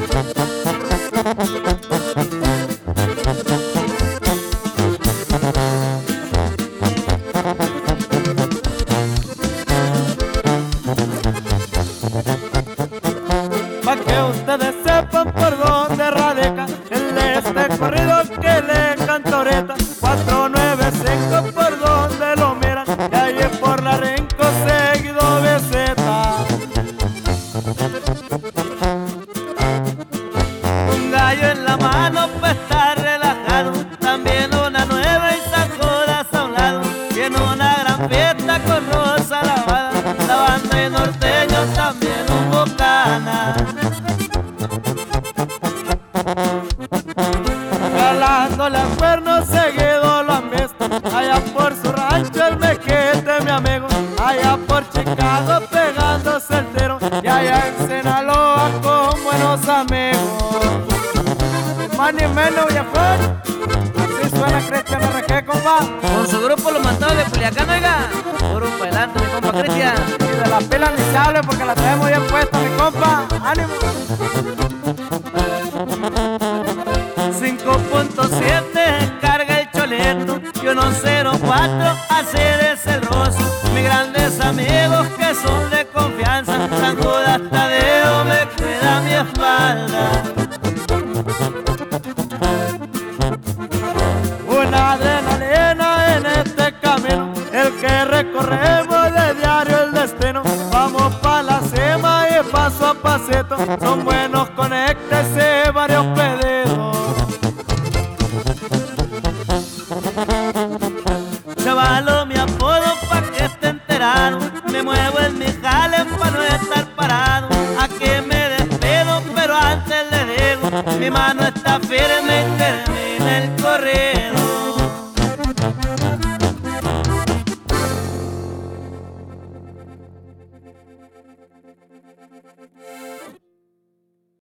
Pa' que ustedes sepan por dónde radica este corrido que le canto ahorita. 495 por donde lo miran, y ahí por la Renco seguido Beceta. Un gallo en la mano pa' estar relajado, también una nueva y sacudas a un lado. Tiene una gran fiesta con rosa lavada, la banda y norteños también un bocana. Jalando las cuernos seguido lo han visto, allá por su rancho el Mequete mi amigo, allá por Chicago pegándose el tiro, y allá en Sinaloa con buenos amigos. Más ni menos Villajuan, así suena Cristian RG, compa. Con su grupo Los Mandados de Culiacán, oiga. Puro pa' adelante, mi compa Cristian. Y de las pilas ni se hable porque la traemos bien puesta, mi compa. ¡Ánimo! 5.7 carga el choleto y 104 hace es el roso. Mis grandes amigos que son de confianza, San Judas Tadeo me cuida mi espalda. Una adrenalina en este camino, el que recorremos de diario el destino. Vamos pa' la cima y paso a pasito, son buenos conectes y varios pedidos. Chavalo mi apodo pa' que esté enterado, me muevo en mi jale pa' no estar parado. Aquí me despido pero antes le digo, mi mano está firme y termina el corrido.